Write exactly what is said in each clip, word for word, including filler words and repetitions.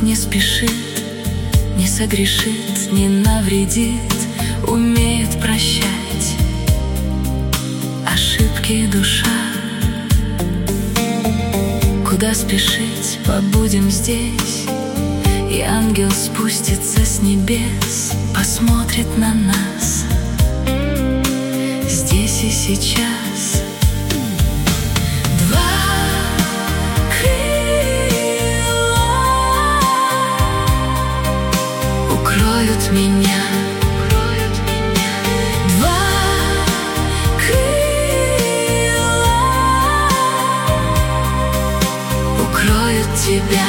Тот не спешит, не согрешит, не навредит, умеет прощать ошибки душа. Куда спешить, побудем здесь, и ангел спустится с небес, посмотрит на нас здесь и сейчас. Два крыла укроют меня, два крыла укроют тебя.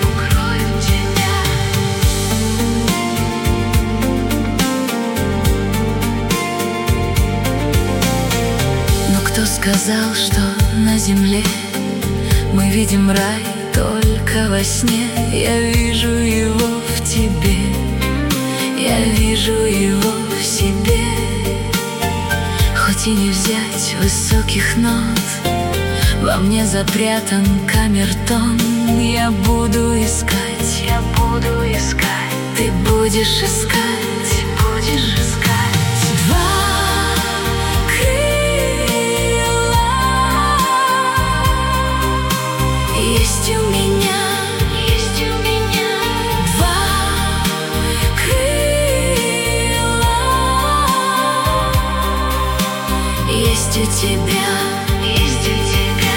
Кто сказал, что на земле мы видим рай только во сне? Я вижу его в тебе, я вижу его в себе. Хоть и не взять высоких нот, во мне запрятан камертон. Я буду искать, я буду искать, ты будешь искать, будешь искать. Есть у меня, есть у меня два крыла. Есть у тебя, есть у тебя.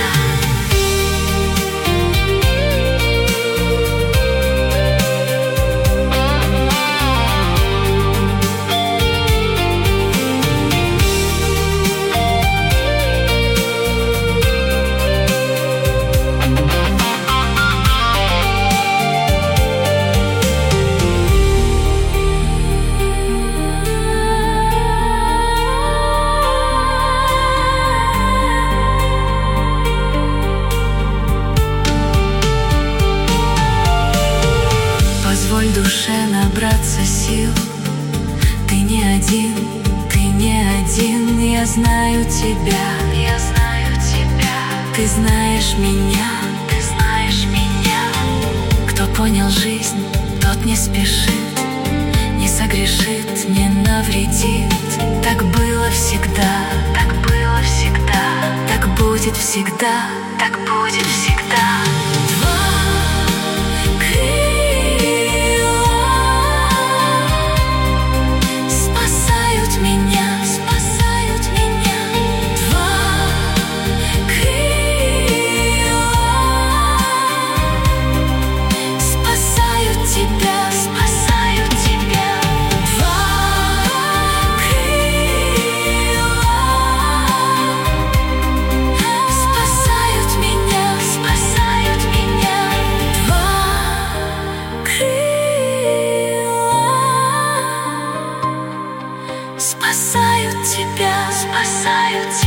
Позволь душе набраться сил. Ты не один, ты не один. Я знаю тебя, я знаю тебя. Ты знаешь меня, ты знаешь меня. Кто понял жизнь, тот не спешит, не согрешит, не навредит. Так было всегда, так было всегда, так будет всегда, так будет всегда. Спасают тебя, спасают тебя.